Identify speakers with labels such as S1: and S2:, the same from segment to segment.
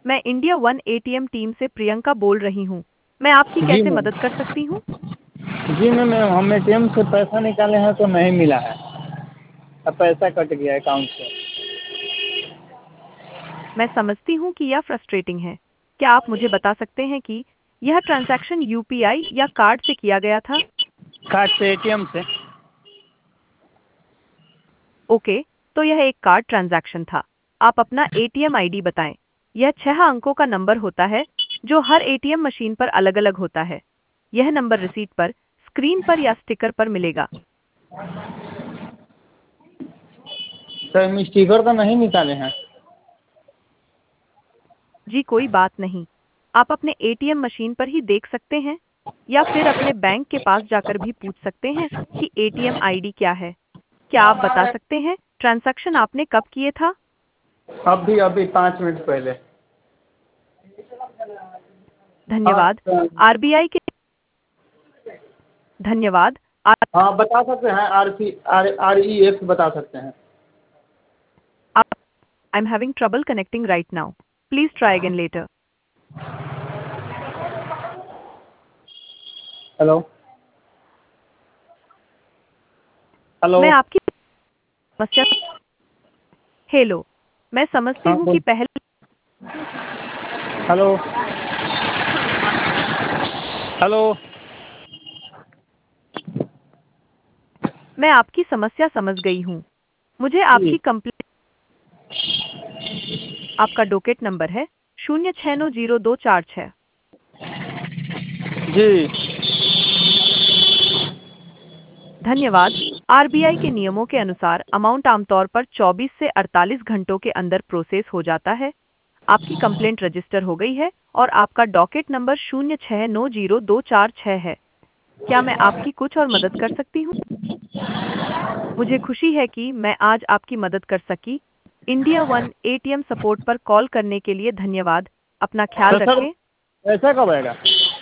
S1: मैं India One ATM team से प्रियंका बोल रही हूँ। मैं आपकी
S2: जी
S1: कैसे
S2: मैम।
S1: मदद कर सकती हूँ?
S2: जी मैम, हम एटीएम से पैसा निकाले हैं तो नहीं मिला है। अब पैसा कट गया अकाउंट से।
S1: मैं समझती हूँ कि यह फ्रस्ट्रेटिंग है। क्या आप मुझे बता सकते हैं कि यह ट्रांजैक्शन यूपीआई या कार्ड से किया गया था?
S2: कार्ड से, एटीएम से।
S1: ओके, तो यह एक कार्ड ट्रांजैक्शन था। आप अपना एटीएम आईडी बताएं। यह 6 अंकों का नंबर होता है जो हर एटीएम मशीन पर अलग-अलग होता है। यह नंबर रिसीट पर, स्क्रीन पर या स्टिकर पर मिलेगा।
S2: सर, हम स्टिकर तो नहीं निकाले हैं।
S1: जी कोई बात नहीं। आप अपने एटीएम मशीन पर ही देख सकते हैं या फिर अपने बैंक के पास जाकर भी पूछ सकते हैं कि एटीएम आईडी क्या है। क्या आप बता सकते हैं ट्रांजैक्शन आपने कब किए था?
S2: अभी अभी 5 मिनट पहले। हाँ
S1: धन्यवाद। आरबीआई के धन्यवाद।
S2: हाँ, बता सकते हैं। REF बता सकते हैं।
S1: I am having trouble connecting right now. Please try again later.
S2: Hello. Hello.
S1: मैं आपकी समस्या हेलो, मैं समझती
S2: हाँ
S1: हूँ कि
S2: बोल।
S1: पहले
S2: हेलो। हेलो।
S1: मैं आपकी समस्या समझ गई हूँ। मुझे
S2: जी।
S1: आपकी कंप्लेंट आपका डॉकेट नंबर है 06900246।
S2: जी।
S1: धन्यवाद। आरबीआई के नियमों के अनुसार अमाउंट आमतौर पर 24 से 48 घंटों के अंदर प्रोसेस हो जाता है। आपकी कंप्लेंट रजिस्टर हो गई है और आपका डॉकेट नंबर 06900246 है। क्या मैं आपकी कुछ और मदद कर सकती हूँ? मुझे खुशी है कि मैं आज आपकी मदद कर सकी। इंडिया वन एटीएम सपोर्ट पर कॉल करने के लिए धन्यवाद। अपना ख्याल
S2: तो सर,
S1: रखें।
S2: पैसा कब आएगा?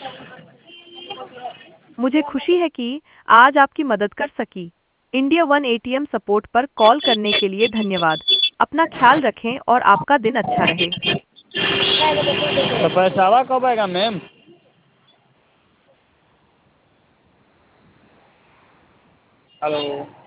S1: मुझे खुशी है कि आज आपकी मदद कर सकी। इंडिया वन एटीएम सपोर्ट पर कॉल करने के लिए धन्यवाद। अपना ख्याल रखें और आपका दिन अच्छा रहे।
S2: तो पैसावा कब आएगा मैम? हेलो।